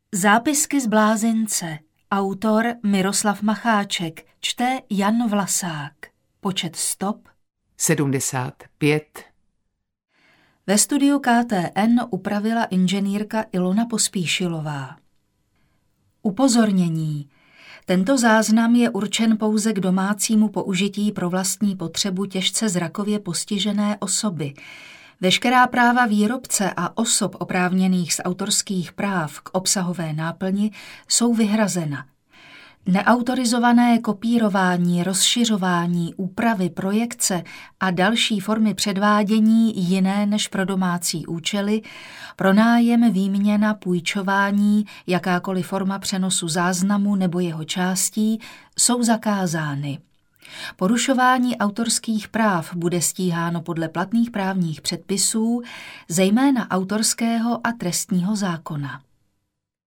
Zápisky z blázince. Autor Miroslav Macháček. Čte Jan Vlasák. Počet stop 75. Ve studiu KTN upravila inženýrka Ilona Pospíšilová. Upozornění. Tento záznam je určen pouze k domácímu použití pro vlastní potřebu těžce zrakově postižené osoby. Veškerá práva výrobce a osob oprávněných z autorských práv k obsahové náplni jsou vyhrazena. Neautorizované kopírování, rozšiřování, úpravy, projekce a další formy předvádění jiné než pro domácí účely, pronájem, výměna, půjčování, jakákoliv forma přenosu záznamu nebo jeho částí jsou zakázány. Porušování autorských práv bude stíháno podle platných právních předpisů, zejména autorského a trestního zákona.